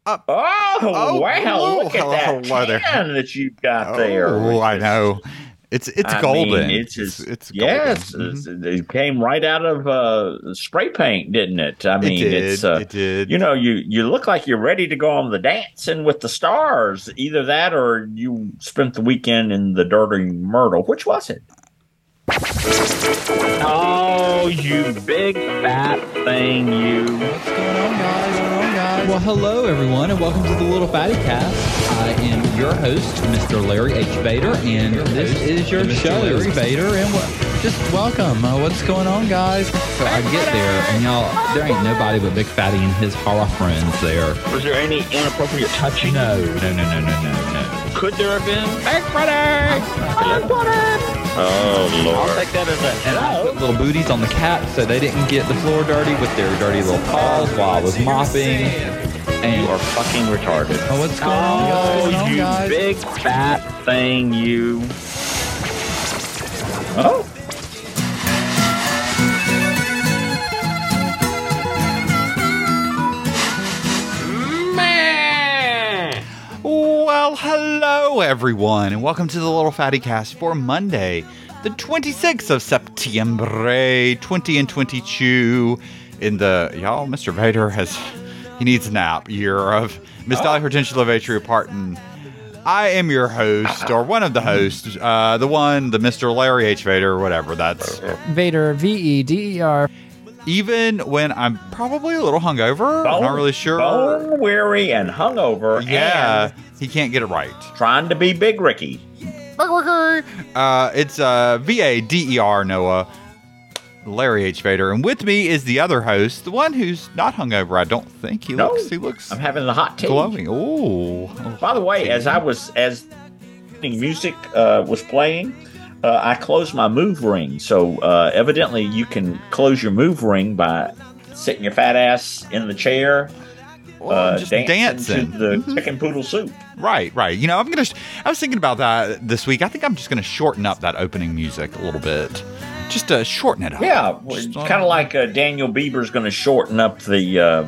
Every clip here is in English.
Oh, wow! hello, Look at that hello there. can that you've got there. Oh, I know. It's golden. It's yes. golden. It came right out of spray paint, didn't it? I mean, It did. You know, you look like you're ready to go on the Dancing with the Stars. Either that, or you spent the weekend in the Dirty Myrtle. Which was it? Oh, you big fat thing, you. What's going on, guys? Well, hello, everyone, and welcome to the Little Fatty Cast. I am your host, Mr. Larry H. Vader, and this is your show, Larry Vader, and just welcome. What's going on, guys? So I get there, and y'all, there ain't nobody but Big Fatty and his horror friends there. Was there any inappropriate touching? No. Could there have been? Big Fatty! Oh, Lord. I'll take that as a And I put little booties on the cats so they didn't get the floor dirty with their dirty little paws while I was mopping. And you are fucking retarded. Oh, what's going on, guys? What's going on, you guys? Big fat thing, you. Oh. Well, hello, everyone, and welcome to the Little Fatty Cast for Monday, the 26th of September, 2022. In the, y'all, Mr. Vader he needs a nap year of Miss Dolly Hortensia Levatria Parton. I am your host, or one of the hosts, the Mr. Larry H. Vader, whatever, that's... Vader, V-E-D-E-R. Even when I'm probably a little hungover, I'm not really sure. Bone weary and hungover. Yeah, and he can't get it right. Trying to be Big Ricky. It's V-A-D-E-R, Noah, Larry H. Vader. And with me is the other host, the one who's not hungover, I don't think. He looks I'm having the hot tea. glowing. Ooh. By the way, as music was playing, I closed my move ring. So evidently you can close your move ring by sitting your fat ass in the chair, just dancing to the chicken poodle soup. Right. You know, I was thinking about that this week. I think I'm just going to shorten up that opening music a little bit. Just to shorten it up. Yeah, kind of like Daniel Bieber's going to shorten up the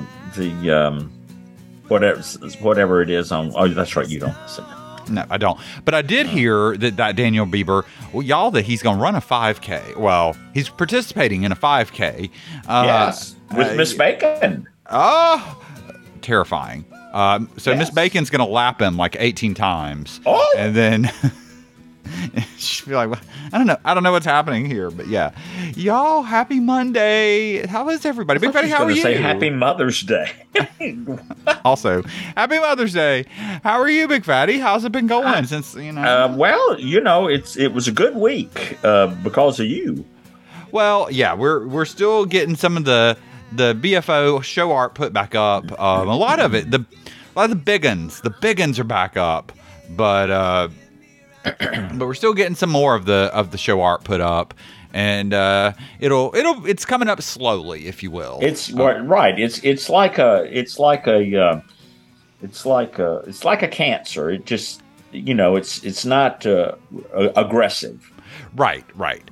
whatever it is on. Oh, that's right, you don't listen. No, I don't. But I did hear that Daniel Bieber, that he's going to run a 5K. Well, he's participating in a 5K. Yes, with Miss Bacon. Oh, terrifying. So Yes. Miss Bacon's going to lap him like 18 times. Oh! And then she'll be like, well, I don't know what's happening here. But yeah. Y'all, happy Monday. How is everybody? Big Fatty, how are you? Say Happy Mother's Day. Also, happy Mother's Day. How are you, Big Fatty? How's it been going since, Well, it was a good week because of you. Well, yeah, we're still getting some of the BFO show art put back up. A lot of the big uns. The big uns are back up, but we're still getting some more of the show art put up, and it's coming up slowly, if you will. It's right. It's like a cancer. It just it's not aggressive. Right.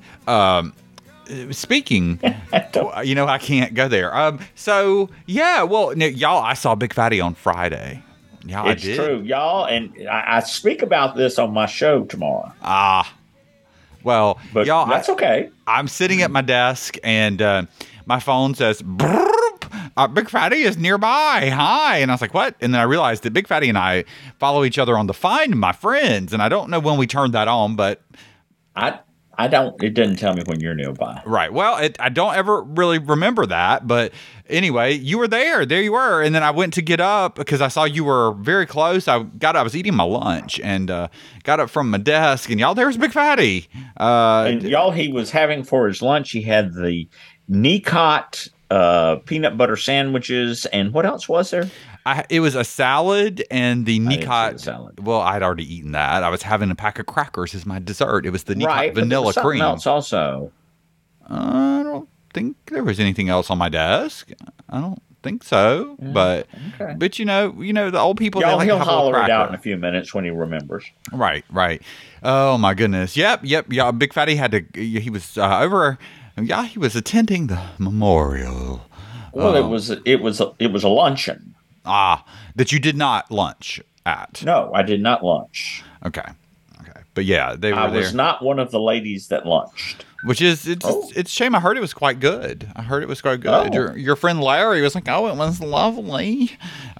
Speaking, I can't go there. So yeah, well, y'all, I saw Big Fatty on Friday. Yeah, it's true, y'all, and I speak about this on my show tomorrow. Well, but y'all, that's okay. I'm sitting at my desk, and my phone says, Big Fatty is nearby. Hi. And I was like, what? And then I realized that Big Fatty and I follow each other on the Find My Friends, and I don't know when we turned that on, but it doesn't tell me when you're nearby. Right. Well, I don't ever really remember that. But anyway, you were there. There you were. And then I went to get up because I saw you were very close. I was eating my lunch and got up from my desk. And y'all, there's Big Fatty. And y'all, he was having for his lunch, he had the Nicot peanut butter sandwiches. And what else was there? It was a salad and the Nicot salad. Well, I'd already eaten that. I was having a pack of crackers as my dessert. It was the Nicot vanilla but cream. Else also. I don't think there was anything else on my desk. I don't think so. Yeah, but the old people. Y'all, he'll holler it out in a few minutes when he remembers. Right. Oh my goodness. Yep. Yeah, Big Fatty had to. He was over. Yeah, he was attending the memorial. Well, it was a luncheon. That you did not lunch at. No, I did not lunch. Okay. But yeah, they were I there. was not one of the ladies that lunched. Which is, it's a shame. I heard it was quite good. Oh. Your friend Larry was like, oh, it was lovely.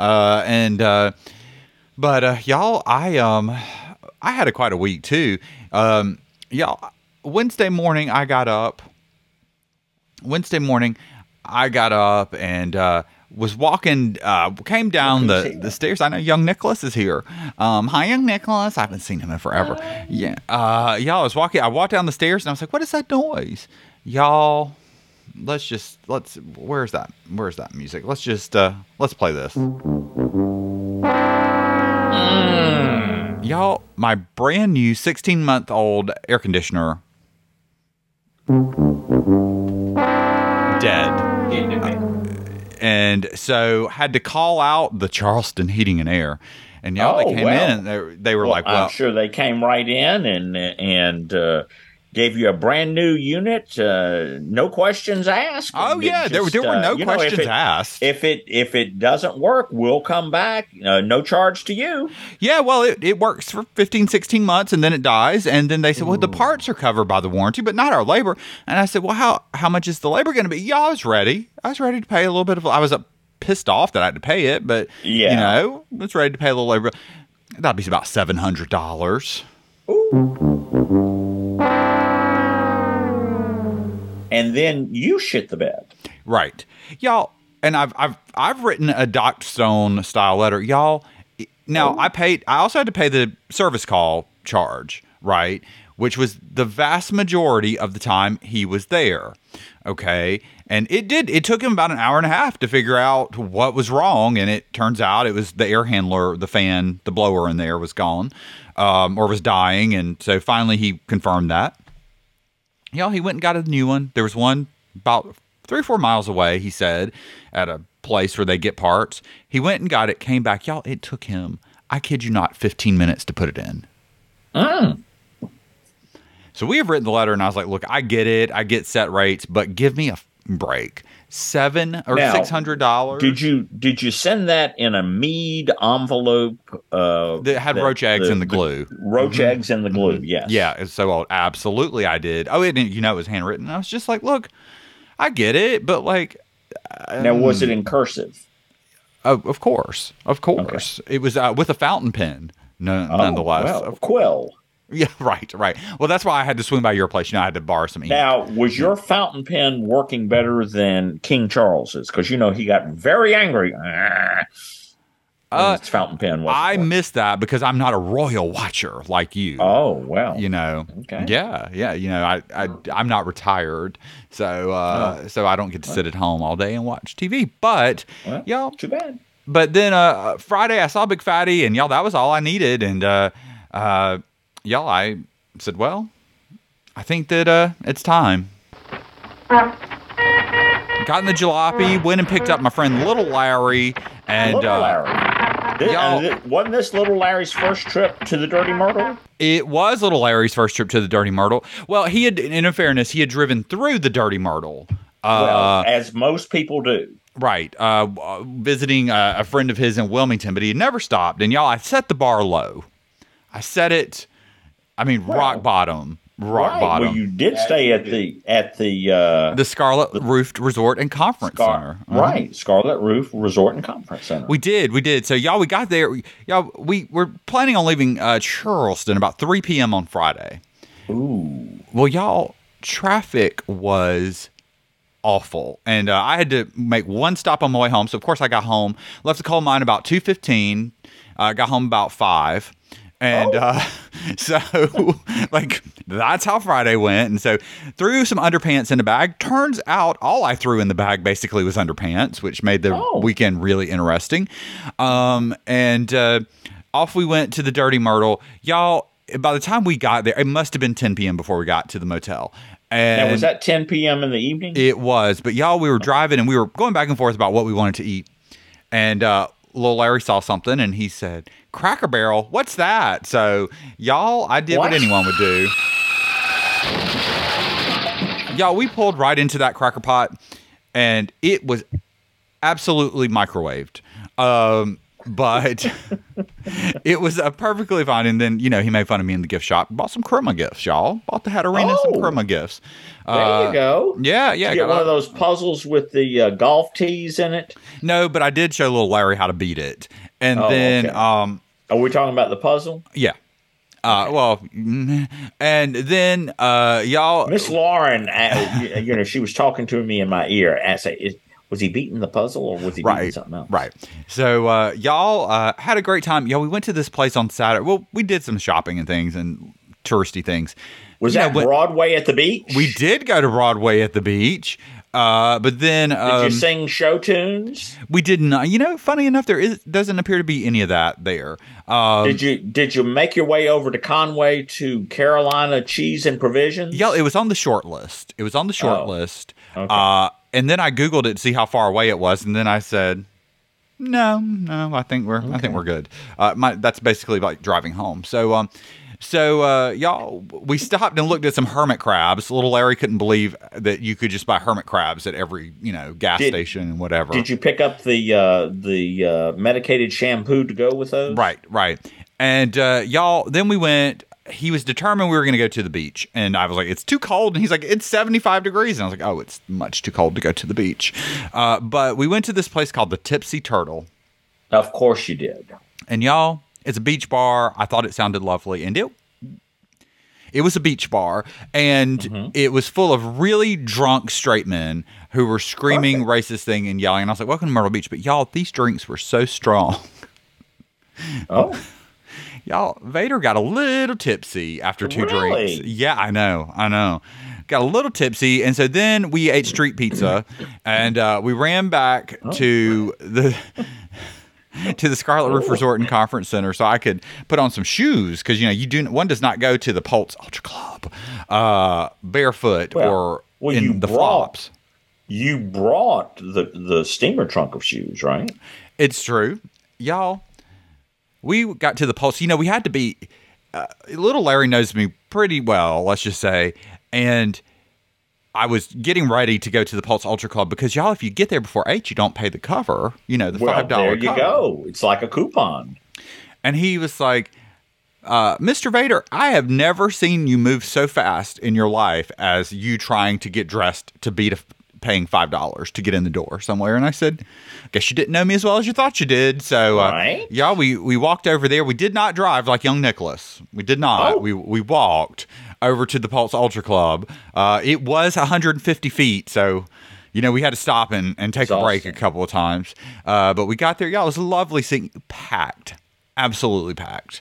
But y'all, I had quite a week too. Y'all, Wednesday morning I got up and was walking, came down the stairs. I know young Nicholas is here. Hi, young Nicholas. I haven't seen him in forever. Yeah. Y'all, I walked down the stairs and I was like, what is that noise? Y'all, where's that music? Let's play this. Y'all, my brand new 16-month-old air conditioner dead. And so had to call out the Charleston Heating and Air. And y'all, they came in and they were like, well, I'm sure they came right in and gave you a brand new unit, no questions asked. Oh yeah, there were no questions asked. If it doesn't work, we'll come back. No charge to you. Yeah, well, it works for 15, 16 months and then it dies. And then they said, well, the parts are covered by the warranty, but not our labor. And I said, well, how much is the labor going to be? Yeah, I was ready to pay a little bit of. I was pissed off that I had to pay it, but I was ready to pay a little labor. That'd be about $700. Ooh. And then you shit the bed. Right. Y'all, and I've written a Doc Stone style letter. Y'all, now I also had to pay the service call charge, right? Which was the vast majority of the time he was there. Okay. And it took him about an hour and a half to figure out what was wrong. And it turns out it was the air handler, the fan, the blower in there was gone, or was dying. And so finally he confirmed that. Y'all, he went and got a new one. There was one about 3 or 4 miles away, he said, at a place where they get parts. He went and got it, came back. Y'all, it took him, I kid you not, 15 minutes to put it in. So we have written the letter, and I was like, look, I get it. I get set rates, but give me a break. $600. Did you send that in a Mead envelope? That had roach eggs in the glue. Roach eggs in the glue. Yes. Yeah. So absolutely, I did. Oh, it was handwritten. I was just like, look, I get it, but like. Now, was it in cursive? Of course. Okay. It was with a fountain pen. Nonetheless. Well, quill. Yeah, right. Well, that's why I had to swing by your place. I had to borrow some ink. Now, was your fountain pen working better than King Charles's? Because, he got very angry. His fountain pen wasn't working. Missed that because I'm not a royal watcher like you. Oh, well. Okay. Yeah. I'm not retired, so I don't get to sit at home all day and watch TV. But, y'all. Too bad. But then Friday I saw Big Fatty, and y'all, that was all I needed. And, y'all, I said, well, I think that it's time. Got in the jalopy, went and picked up my friend Little Larry. And, Little Larry. Wasn't this Little Larry's first trip to the Dirty Myrtle? It was Little Larry's first trip to the Dirty Myrtle. Well, in fairness, he had driven through the Dirty Myrtle. As most people do. Right. Visiting a friend of his in Wilmington, but he had never stopped. And y'all, I set the bar low. I set it... rock bottom. Well, you did stay at the Scarlet Roof Resort and Conference Center. Right, Scarlet Roof Resort and Conference Center. We did. So, y'all, we got there. Y'all, we were planning on leaving Charleston about 3 p.m. on Friday. Ooh. Well, y'all, traffic was awful, and I had to make one stop on my way home. So, of course, I got home, left the coal mine about 2:15. Got home about 5. And so, like, that's how Friday went. And so, threw some underpants in the bag. Turns out all I threw in the bag basically was underpants, which made the weekend really interesting. And off we went to the Dirty Myrtle. Y'all, by the time we got there, it must have been 10 p.m. before we got to the motel. And now, was that 10 p.m. in the evening? It was. But, y'all, we were driving and we were going back and forth about what we wanted to eat. And Little Larry saw something and he said, Cracker Barrel, what's that? So, y'all, I did what anyone would do. Y'all, we pulled right into that cracker pot and it was absolutely microwaved. But it was perfectly fine. And then, he made fun of me in the gift shop. Bought some Chroma gifts, y'all. Bought the Hatterene and some Chroma gifts. There you go. Yeah. Did you get one of those puzzles with the golf tees in it? No, but I did show little Larry how to beat it. And then... Okay. Are we talking about the puzzle? Yeah. And then y'all... Miss Lauren, she was talking to me in my ear. I say, was he beating the puzzle or was he beating something else? Right. So y'all had a great time. We went to this place on Saturday. Well, we did some shopping and things and touristy things. Was that Broadway at the beach? We did go to Broadway at the beach. But then... did you sing show tunes? We did not. Funny enough, doesn't appear to be any of that there. Did you make your way over to Conway to Carolina Cheese and Provisions? Yeah, it was on the short list. List. Okay. And then I Googled it to see how far away it was, and then I said, no, I think we're good. That's basically like driving home. So y'all, we stopped and looked at some hermit crabs. Little Larry couldn't believe that you could just buy hermit crabs at every, gas station and whatever. Did you pick up the medicated shampoo to go with those? Right. And y'all, then we went. He was determined we were going to go to the beach, and I was like, "It's too cold." And he's like, "It's 75 degrees." And I was like, "Oh, it's much too cold to go to the beach." But we went to this place called the Tipsy Turtle. Of course, you did. And y'all. It's a beach bar. I thought it sounded lovely, and it was a beach bar, and it was full of really drunk straight men who were screaming racist thing and yelling. And I was like, "Welcome to Myrtle Beach," but y'all, these drinks were so strong. Oh, y'all, Vader got a little tipsy after two drinks. Yeah, I know. Got a little tipsy, and so then we ate street pizza, and we ran back to the Scarlet Roof Resort and Conference Center so I could put on some shoes because one does not go to the Pulse Ultra Club barefoot or in the flops. You brought the steamer trunk of shoes, right? It's true, y'all. We got to the Pulse. We had to be. Little Larry knows me pretty well, let's just say, and I was getting ready to go to the Pulse Ultra Club because, y'all, if you get there before 8, you don't pay the cover. The $5 there you cover. go. It's like a coupon. And he was like, Mr. Vader, I have never seen you move so fast in your life as you trying to get dressed to beat paying $5 to get in the door somewhere. And I said, I guess you didn't know me as well as you thought you did. So, y'all, we walked over there. We did not drive like young Nicholas. We did not. Oh. We walked over to the Pulse Ultra Club. It was 150 feet, so we had to stop and take a break a couple of times. But we got there, y'all. It was lovely seeing packed, absolutely packed.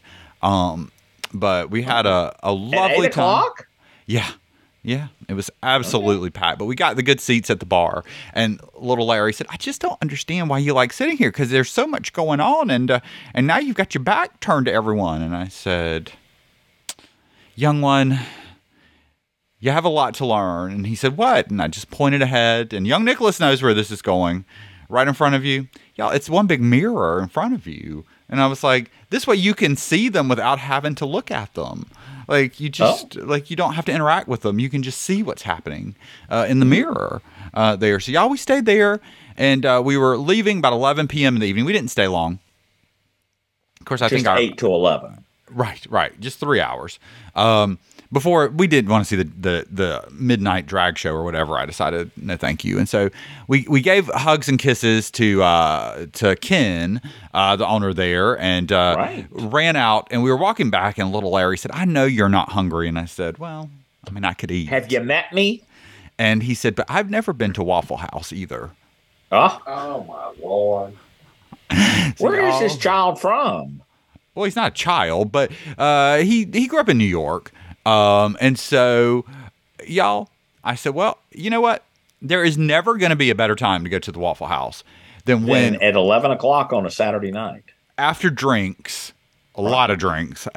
But we had a lovely time. 8:00? Yeah, it was absolutely packed. But we got the good seats at the bar. And little Larry said, "I just don't understand why you like sitting here because there's so much going on, and now you've got your back turned to everyone." And I said, "Young one, you have a lot to learn." And he said, "What?" And I just pointed ahead. And young Nicholas knows where this is going. Right in front of you. Y'all, it's one big mirror in front of you. And I was like, this way you can see them without having to look at them. Like, you just, you don't have to interact with them. You can just see what's happening in the mirror there. So, y'all, we stayed there. And we were leaving about 11 p.m. in the evening. We didn't stay long. Of course, I think 8 to 11. Right. Just 3 hours. Before we did want to see the midnight drag show or whatever, I decided no, thank you. And so we gave hugs and kisses to Ken, the owner there, and ran out. And we were walking back, and little Larry said, "I know you're not hungry." And I said, "Well, I mean, I could eat." Have you met me? And he said, "But I've never been to Waffle House either." Oh my Lord! Where is this child from? Well, he's not a child, but he grew up in New York. And so, y'all, I said, well, you know what? There is never going to be a better time to go to the Waffle House than when at 11 o'clock on a Saturday night. After drinks, a lot of drinks,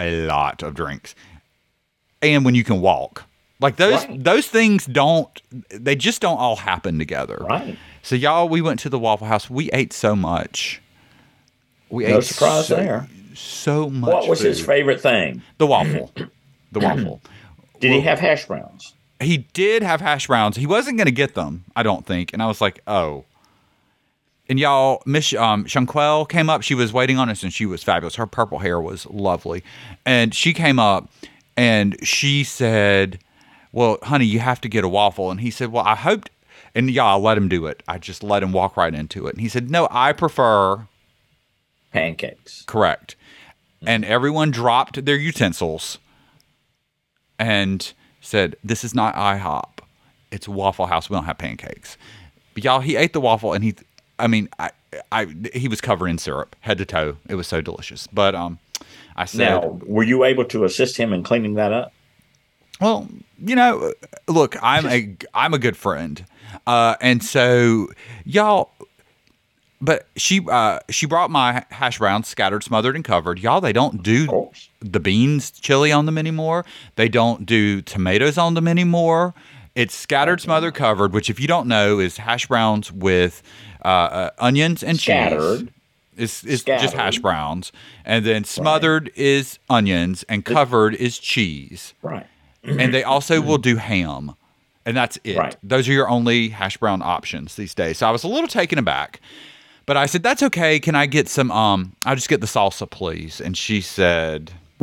and when you can walk. Like those things they just don't all happen together. Right. So, y'all, we went to the Waffle House. We ate so much. No surprise there. So much. What was food. his favorite thing? The waffle. The waffle. Did he have hash browns? He did have hash browns. He wasn't going to get them, I don't think. And I was like, oh. And y'all, Miss Shanquelle came up. She was waiting on us, and she was fabulous. Her purple hair was lovely. And she came up, and she said, well, honey, you have to get a waffle. And he said, well, I hoped. And y'all, I let him do it. I just let him walk right into it. And he said, no, I prefer pancakes. Correct. And everyone dropped their utensils and said, this is not IHOP. It's Waffle House. We don't have pancakes. But y'all, he ate the waffle, and he was covered in syrup, head to toe. It was so delicious. But I said, now, were you able to assist him in cleaning that up? Well, look, I'm a good friend, and so y'all. But she brought my hash browns, scattered, smothered, and covered. Y'all, they don't do the beans chili on them anymore. They don't do tomatoes on them anymore. It's scattered, smothered, covered, which, if you don't know, is hash browns with onions and cheese. It's just hash browns. And then smothered is onions, and covered is cheese. Right. And they also will do ham. And that's it. Right. Those are your only hash brown options these days. So I was a little taken aback. But I said, that's okay. Can I get some, I'll just get the salsa, please. And she said, we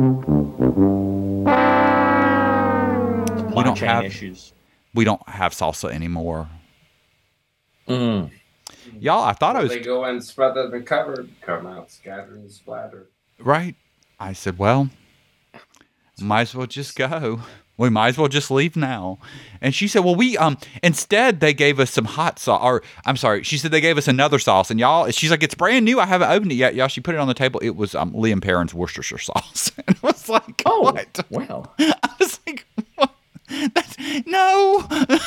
don't have salsa anymore. Mm. Y'all, I thought I was... They go and smothered and covered, come out scattered and splattered. Right. I said, well, might as well just go. We might as well just leave now. And she said, well, we, instead they gave us some hot sauce, or I'm sorry, she said they gave us another sauce. And y'all, she's like, it's brand new. I haven't opened it yet. Y'all, she put it on the table. It was Liam Perrin's Worcestershire sauce. And I was like, what? Well. I was like, what? No.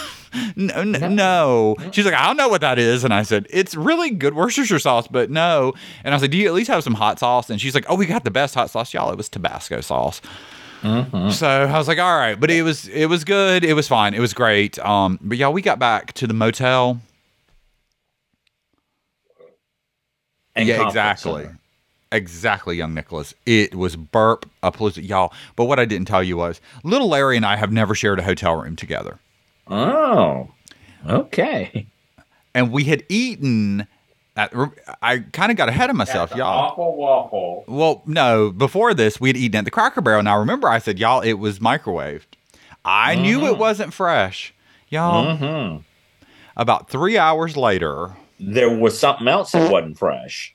She's like, I don't know what that is. And I said, it's really good Worcestershire sauce, but no. And I was like, do you at least have some hot sauce? And she's like, oh, we got the best hot sauce. Y'all, it was Tabasco sauce. Mm-hmm. So I was like, all right, but it was good. It was fine. It was great. But y'all, we got back to the motel. And yeah, exactly. Center. Exactly, young Nicholas. It was burp palooza, y'all. But what I didn't tell you was, little Larry and I have never shared a hotel room together. Oh, okay. And we had eaten. I kind of got ahead of myself, y'all. Awful waffle. Well, no, before this, we had eaten at the Cracker Barrel. Now, remember, I said, y'all, it was microwaved. I knew it wasn't fresh. Y'all, about 3 hours later, there was something else that wasn't fresh.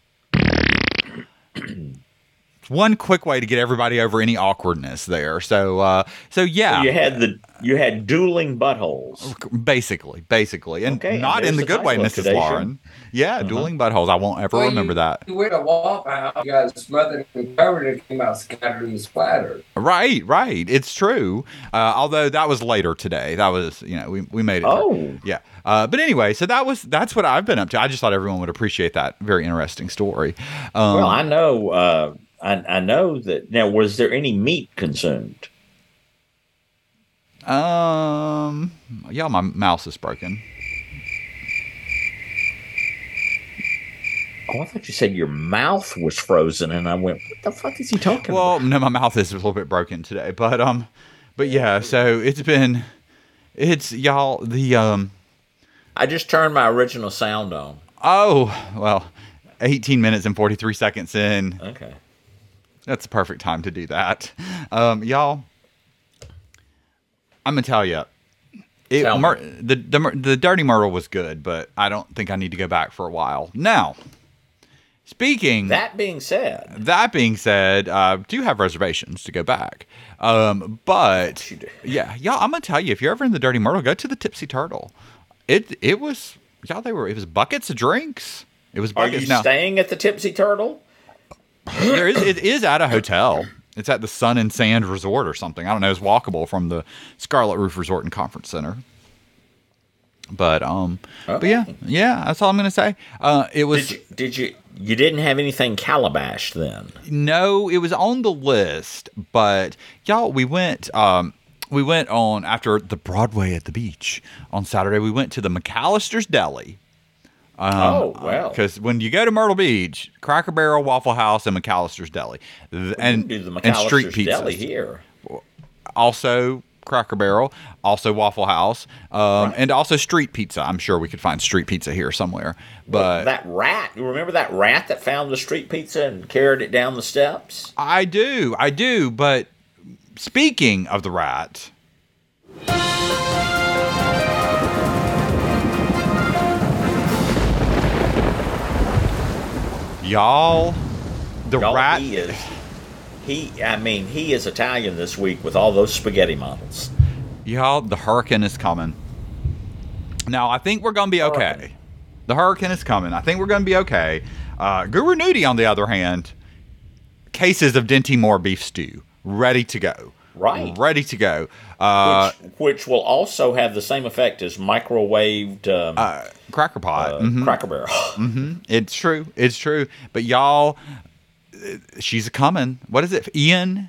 One quick way to get everybody over any awkwardness there. So yeah. So you had dueling buttholes. Basically. And not in the good way, Mrs. Lauren. Yeah, dueling buttholes. I won't ever remember that. You went a Waffle House, you guys smothered and covered, and it came out scattered and splattered. Right. It's true. Although that was later today. That was, we made it. Oh. Yeah. But anyway, so that's what I've been up to. I just thought everyone would appreciate that very interesting story. Well, I know, I know that. Now, was there any meat consumed? Yeah, my mouse is broken. Oh, I thought you said your mouth was frozen, and I went, what the fuck is he talking about? Well, no, my mouth is a little bit broken today, but yeah, so it's y'all, I just turned my original sound on. Oh, well, 18 minutes and 43 seconds in. Okay. That's the perfect time to do that. Y'all, I'm going to tell you, the Dirty Myrtle was good, but I don't think I need to go back for a while. Now, That being said, do have reservations to go back. But yeah, y'all, I'm going to tell you, if you're ever in the Dirty Myrtle, go to the Tipsy Turtle. It was, y'all, it was buckets of drinks. It was buckets. Are you staying at the Tipsy Turtle? It is at a hotel. It's at the Sun and Sand Resort or something. I don't know. It's walkable from the Scarlet Roof Resort and Conference Center. But yeah, that's all I'm going to say. It was. You didn't have anything Calabash then? No, it was on the list. But y'all, we went on after the Broadway at the beach on Saturday. We went to the McAllister's Deli. Well. Because when you go to Myrtle Beach, Cracker Barrel, Waffle House, and McAllister's Deli. And street pizzas. Deli here. Also, Cracker Barrel, also Waffle House, and also street pizza. I'm sure we could find street pizza here somewhere. But that rat, you remember that rat that found the street pizza and carried it down the steps? I do. But speaking of the rat, y'all, the rat. He is Italian this week with all those spaghetti models. Y'all, the hurricane is coming. Now, I think we're going to be okay. The hurricane is coming. I think we're going to be okay. Guru Nudie, on the other hand, cases of Dinty Moore beef stew, ready to go. Right. Ready to go. Which will also have the same effect as microwaved Cracker Pot. Cracker Barrel. It's true. But y'all, she's a coming. What is it? Ian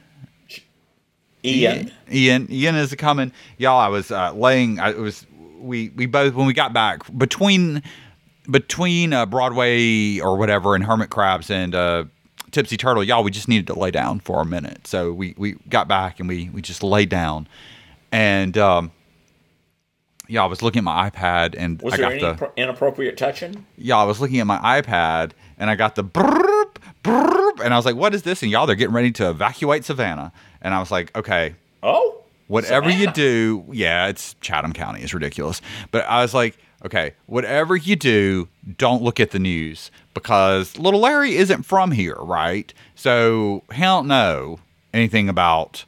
is a coming. Y'all, I was we both, when we got back between Broadway or whatever and Hermit Crabs and Tipsy Turtle, y'all, we just needed to lay down for a minute. So we got back and we just laid down. And I was looking at my iPad and was there any inappropriate touching? Yeah, I was looking at my iPad and I got the brrrp, brrrp, and I was like, what is this? And y'all, they're getting ready to evacuate Savannah. And I was like, okay. Oh, whatever Savannah. you do, yeah, it's Chatham County. It's ridiculous. But I was like, okay, whatever you do, don't look at the news because little Larry isn't from here, right? So he don't know anything about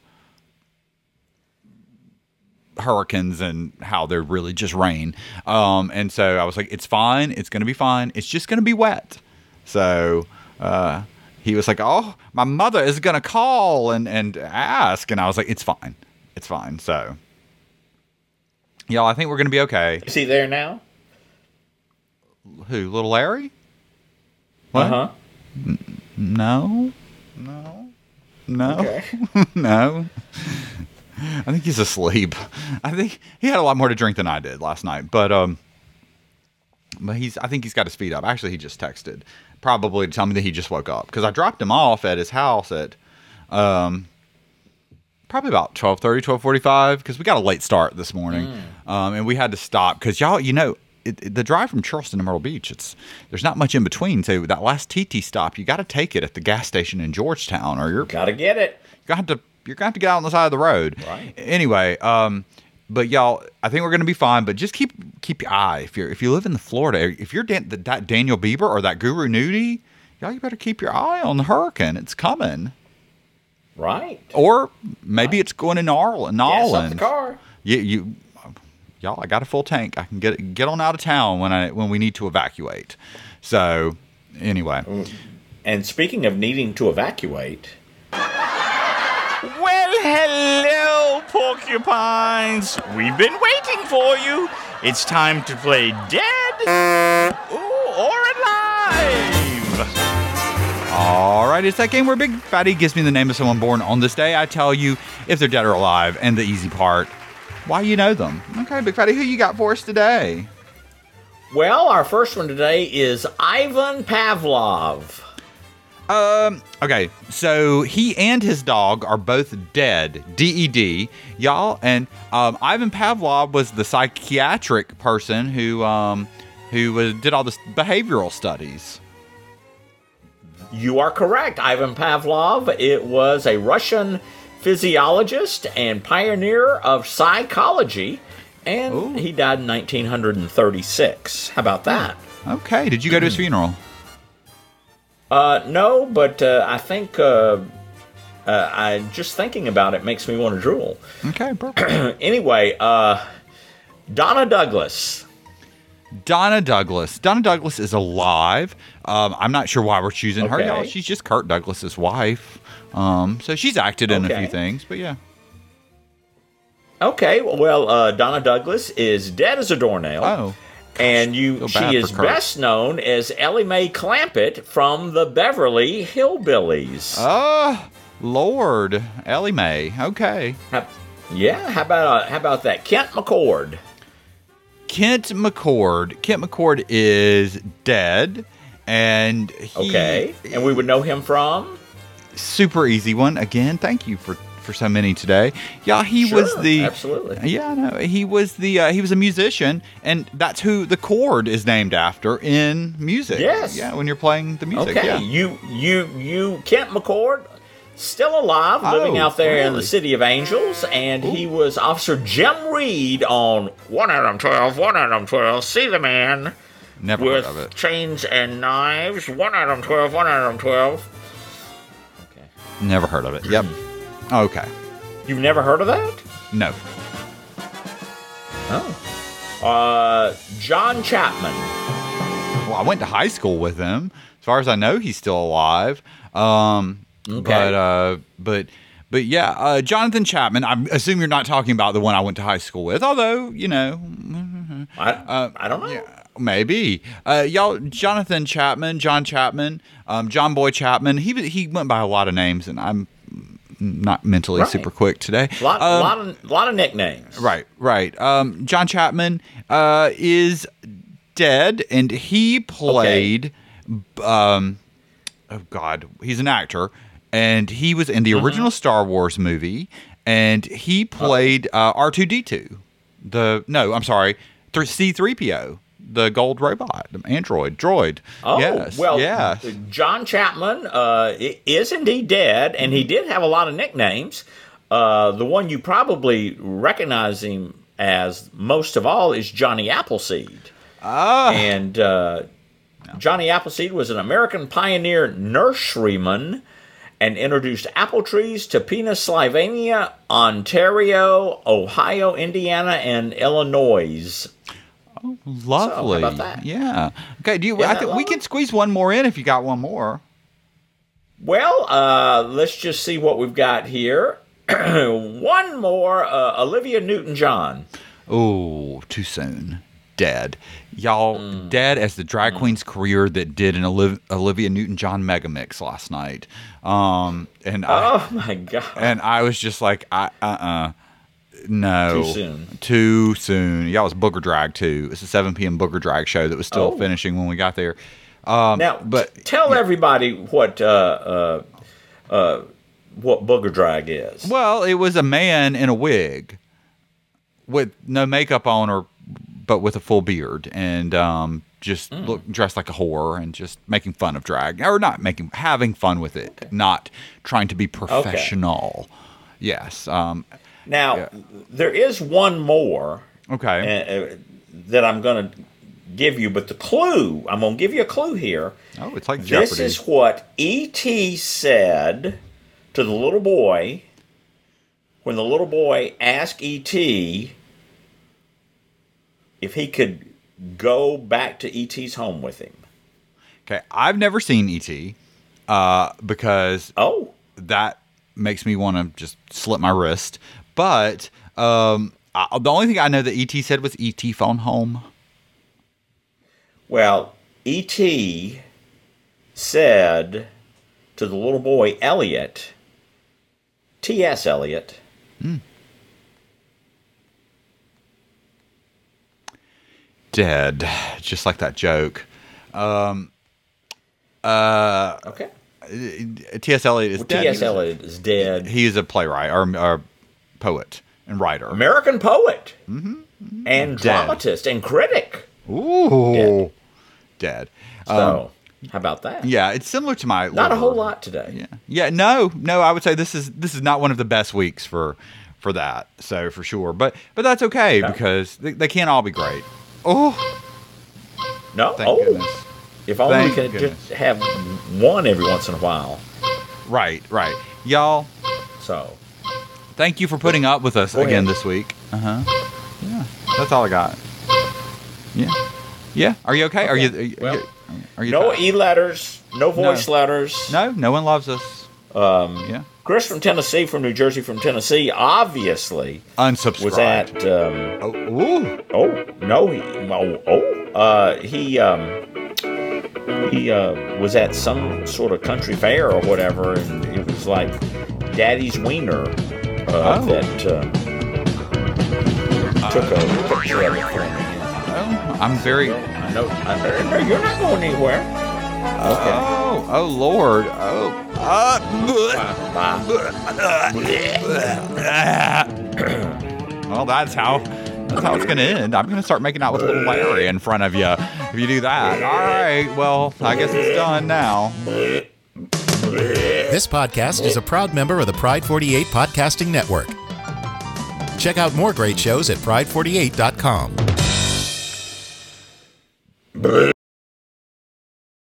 hurricanes and how they're really just rain. And so I was like, it's fine. It's going to be fine. It's just going to be wet. So he was like, oh, my mother is going to call and ask. And I was like, it's fine. It's fine. So, y'all, I think we're going to be okay. Is he there now? Who? Little Larry? What? Uh-huh. No. Okay. No. I think he's asleep. I think he had a lot more to drink than I did last night. But I think he's got his feet up. Actually, he just texted, probably to tell me that he just woke up because I dropped him off at his house at probably about 12:30, 12:45 because we got a late start this morning, and we had to stop because y'all, the drive from Charleston to Myrtle Beach, there's not much in between. So that last TT stop, you got to take it at the gas station in Georgetown, or you're gotta get it. You're gonna have to get out on the side of the road. Right. Anyway, but y'all, I think we're gonna be fine. But just keep your eye if you live in the Florida, if you're that Daniel Bieber or that Guru Nudie, y'all, you better keep your eye on the hurricane. It's coming. Right. Or maybe it's going in Nolans. Gas up the car. Y'all, I got a full tank. I can get on out of town when we need to evacuate. So, anyway. And speaking of needing to evacuate. Well, hello, porcupines. We've been waiting for you. It's time to play dead or alive. All right, it's that game where Big Fatty gives me the name of someone born on this day. I tell you if they're dead or alive, and the easy part, why you know them. Okay, Big Fatty, who you got for us today? Well, our first one today is Ivan Pavlov. Okay, so he and his dog are both dead, D-E-D, y'all, and Ivan Pavlov was the psychiatric person who did all this behavioral studies. You are correct. Ivan Pavlov, it was a Russian physiologist and pioneer of psychology, and he died in 1936. How about that? Okay, did you go to his funeral? No, but I think I just thinking about it makes me want to drool. Okay, perfect. Anyway, Donna Douglas. Donna Douglas is alive. I'm not sure why we're choosing her, y'all. She's just Kirk Douglas's wife. So she's acted in a few things, but yeah. Okay, well, Donna Douglas is dead as a doornail. Oh. And she is best known as Ellie Mae Clampett from the Beverly Hillbillies. Lord, Ellie Mae. Okay. How about that? Kent McCord. Kent McCord is dead, and and we would know him from super easy one again. Thank you for after so many today. Yeah, he Sure, was the absolutely. Yeah, no, he was a musician, and that's who the chord is named after in music. Yes. Yeah, when you're playing the music. Okay, Yeah. you Kent McCord, still alive, living out there in the really? City of Angels, and he was Officer Jim Reed on 1 Adam 12, 1 Adam 12, see the man Never with heard of it. chains and knives, 1 Adam 12, 1 Adam 12. Never heard of it. Yep. Okay. You've never heard of that? No. Oh. John Chapman. Well, I went to high school with him. As far as I know, he's still alive. Okay. But yeah, Jonathan Chapman. I assume you're not talking about the one I went to high school with, although I don't know. yeah, maybe. Y'all, Jonathan Chapman, John Chapman, John Boy Chapman. He went by a lot of names, and I'm not mentally Right. super quick today. Lot of nicknames. Right. John Chapman is dead, and he played. Oh God, he's an actor, and he was in the original Star Wars movie, and he played R2D2. C3PO, the gold robot, the droid. Oh, yes, well, yes. John Chapman is indeed dead, and he did have a lot of nicknames. The one you probably recognize him as most of all is Johnny Appleseed. And Johnny Appleseed was an American pioneer nurseryman and introduced apple trees to Pennsylvania, Ontario, Ohio, Indiana, and Illinois. Lovely. So, how about that? Yeah. Okay. Isn't I that think we lovely? can squeeze one more in if you got one more. Well, let's just see what we've got here. One more, Olivia Newton-John. Oh, too soon. Dead. Y'all, dead as the drag queen's career that did an Olivia Newton-John megamix last night. Oh my God! And I was just like, no. Too soon. Y'all, was Booger Drag too. It's a 7 p.m. Booger Drag show that was still finishing when we got there. Tell everybody what Booger Drag is. Well, it was a man in a wig with no makeup on, but with a full beard, and just dressed like a whore and just making fun of drag, or having fun with it, not trying to be professional. Okay. Yes. Now, there is one more. Okay. That I'm going to give you, but I'm going to give you a clue here. Oh, it's like Jeopardy. This is what E.T. said to the little boy when the little boy asked E.T. if he could go back to E.T.'s home with him. Okay, I've never seen E.T. Because that makes me want to just slip my wrist. But the only thing I know that E.T. said was E.T. phone home. Well, E.T. said to the little boy, Elliot, T.S. Eliot, dead, just like that joke. Okay. T.S. Eliot is dead. T.S. Eliot is dead. He is a playwright or poet and writer. American poet and dramatist and critic. Ooh. Dead. So, how about that? Yeah, it's similar to my... Not a whole lot today. Yeah. Yeah, no, I would say this is not one of the best weeks for that, so for sure. But that's okay, because they can't all be great. Oh. No? Thank goodness. If only we could just have one every once in a while. Right. Y'all, so thank you for putting up with us again this week. Yeah, that's all I got. Yeah. Are you okay? Are you no e-letters, no voice letters. No one loves us. Yeah. Chris from Tennessee, from New Jersey, from Tennessee, obviously unsubscribed. Was at he was at some sort of country fair or whatever, and it was like Daddy's Wiener that took a picture of it for me. I'm very... I know. You're not going anywhere. Okay. Oh, Lord. Well, that's how it's going to end. I'm going to start making out with little Larry in front of you if you do that. All right. Well, I guess it's done now. This podcast is a proud member of the Pride 48 Podcasting Network. Check out more great shows at pride48.com.